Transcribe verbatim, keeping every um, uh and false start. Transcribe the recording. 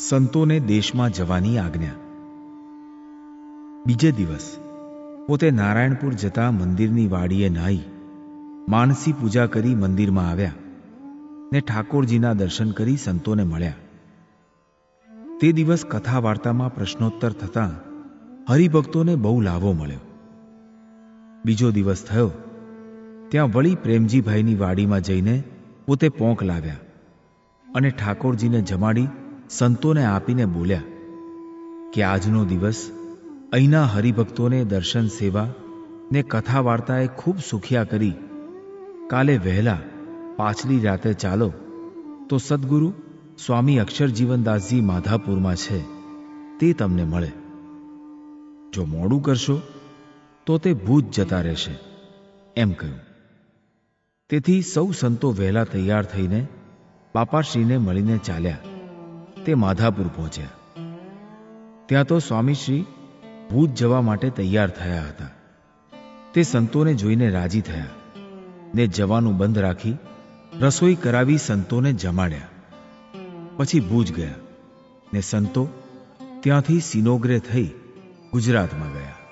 સંતોને દેશમાં જવાની આજ્ઞા। બીજે દિવસ પોતે નારાયણપુર જતા મંદિરની વાડીએ નાહી માનસી પૂજા કરી મંદિરમાં આવ્યા ને ઠાકોરજીના દર્શન કરી સંતોને મળ્યા। તે દિવસ કથા વાર્તામાં પ્રશ્નોત્તર થતાં હરિભક્તોને બહુ લાભો મળ્યો। બીજો દિવસ થયો ત્યાં વળી પ્રેમજીભાઈની વાડીમાં જઈને પોતે પોંક લાવ્યા અને ઠાકોરજીને જમાડી સંતોને આપીને બોલ્યા કે આજનો દિવસ અહીંના હરિભક્તોને દર્શન સેવા ને કથા વાર્તાએ ખૂબ સુખિયા કરી કાલે વહેલા પાછલી રાતે ચાલો તો સદ્ગુરુ સ્વામી અક્ષરજીવનદાસજી માધાપુરમાં છે તે તમને મળે। જો મોડું કરશો તો તે ભૂત જતા રહેશે એમ કહ્યું। તેથી સૌ સંતો વહેલા તૈયાર થઈને બાપાશ્રીને મળીને ચાલ્યા તે માધાપુર પહોંચ્યા। ત્યાં તો સ્વામીશ્રી ભૂત જવા માટે તૈયાર થયા હતા। તે સંતોને જોઈને રાજી થયા ને જવાનું બંધ રાખી રસોઈ કરાવી સંતોને જમાડ્યા। પછી ભૂજ ગયા ને સંતો ત્યાંથી સિનોગ્રે થઈ ગુજરાતમાં ગયા।